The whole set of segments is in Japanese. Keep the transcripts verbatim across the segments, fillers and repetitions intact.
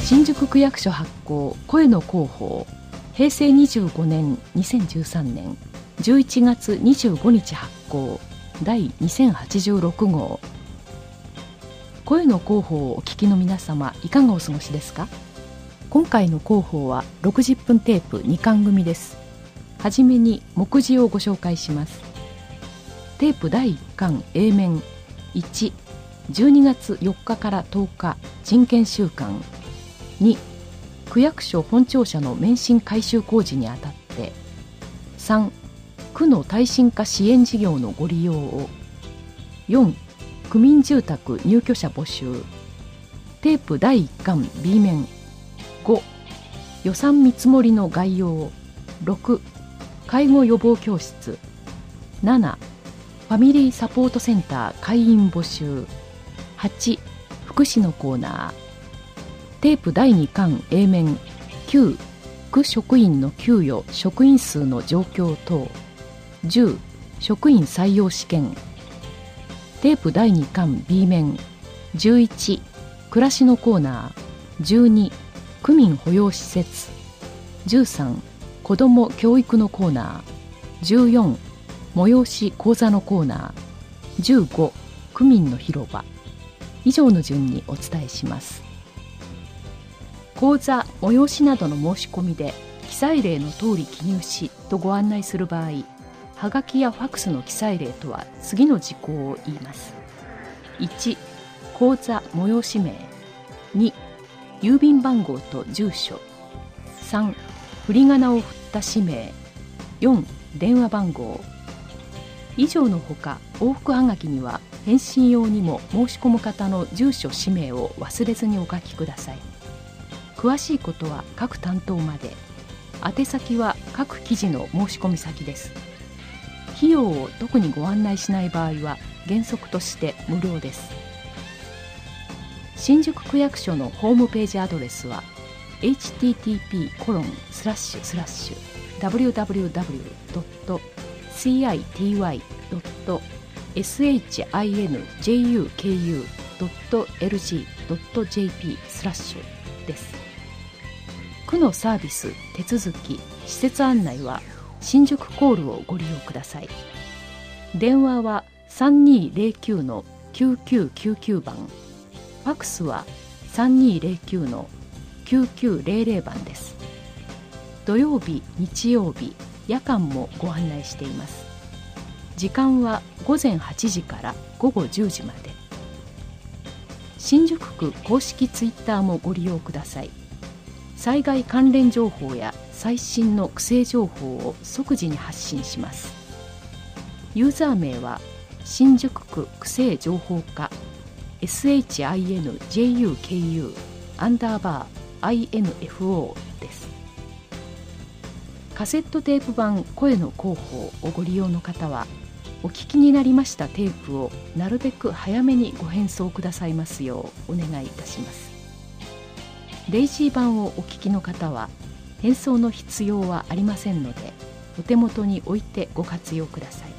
新宿区役所発行声の広報へいせいにじゅうごねんにせんじゅうさんねんじゅういちがつにじゅうごにち発行だいにせんはちじゅうろくごう。声の広報をお聞きの皆様、いかがお過ごしですか？今回の広報はろくじゅっぷんテープにかん組です。はじめに目次をご紹介します。テープだいいっかん A 面いち、じゅうにがつよっかからとおか人権週間。に、区役所本庁舎の免震改修工事にあたって。さん、区の耐震化支援事業のご利用を。よん、区民住宅入居者募集。テープだいいっかん B 面ご、予算見積もりの概要。ろく、介護予防教室。なな、ファミリーサポートセンター会員募集。はち、福祉のコーナー。テープだいにかん A 面きゅう、区職員の給与職員数の状況等。じゅう、職員採用試験。テープだいにかん B 面じゅういち、暮らしのコーナー。じゅうに、区民保養施設。じゅうさん、子ども教育のコーナー。じゅうよん、催し講座のコーナー。じゅうご、区民の広場。以上の順にお伝えします。講座、催しなどの申し込みで記載例の通り記入しとご案内する場合、はがきやファックスの記載例とは次の事項を言います。いち、講座催し名。に、郵便番号と住所。さん、振り仮名を振った氏名。よん、電話番号。以上のほか、往復はがきには返信用にも申し込む方の住所氏名を忘れずにお書きください。詳しいことは各担当まで。宛先は各記事の申し込み先です。費用を特にご案内しない場合は原則として無料です。新宿区役所のホームページアドレスは エイチティーティーピーコロンスラッシュスラッシュダブリューダブリューダブリュードットシーアイティーワイドットエスエイチアイエヌジェイユーケーユードットエルジードットジェーピースラッシュです。区のサービス、手続き、施設案内は新宿コールをご利用ください。電話は さんにーぜろきゅうのきゅうきゅうきゅうきゅう 番、ファックスは さんにーぜろきゅうのきゅうきゅうぜろぜろ 番です。土曜日、日曜日、夜間もご案内しています。時間はごぜんはちじからごごじゅうじまで。新宿区公式ツイッターもご利用ください。災害関連情報や最新の区政情報を即時に発信します。ユーザー名は新宿区区政情報課 エスエイチアイエヌジェイユーケーユー アンダーバー アイエヌエフオー です。カセットテープ版声の広報をご利用の方は、お聞きになりましたテープをなるべく早めにご返送くださいますようお願いいたします。デイジー版をお聞きの方は返送の必要はありませんので、お手元に置いてご活用ください。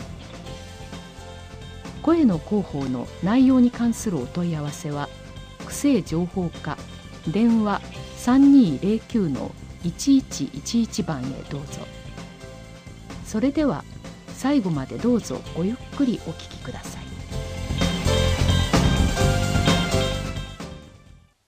声の広報の内容に関するお問い合わせは区政情報課電話 さんにーぜろきゅうのいちいちいちいち 番へどうぞ。それでは最後までどうぞごゆっくりお聞きください。